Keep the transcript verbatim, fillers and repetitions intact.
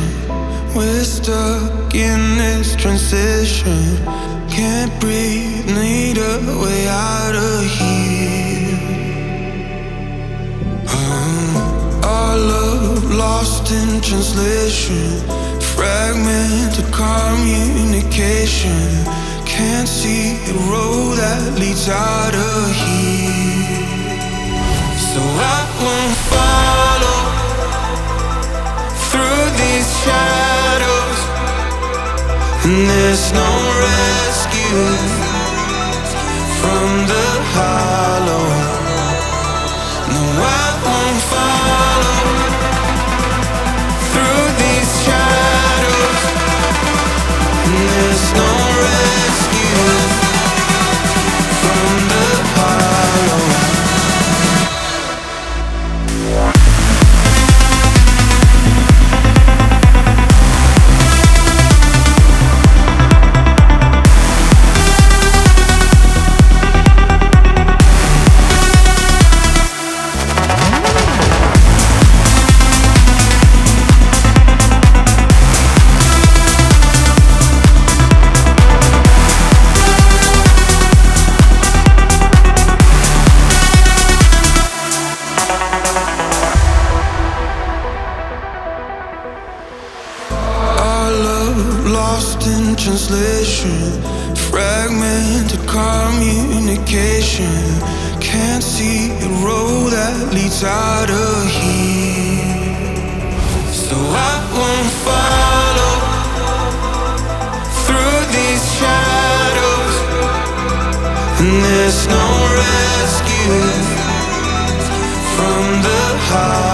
We're stuck in this transition. Can't breathe, need a way out of here. um, Our love lost in translation. Fragmented communication. Can't see the road that leads out of here. So I won't follow through these shadows, and there's no rescue from the hollow. No, I won't follow through these shadows, and there's no rescue from the hollow. Lost in translation, fragmented communication. Can't see the road that leads out of here. So I won't follow through these shadows, and there's no rescue from the heart.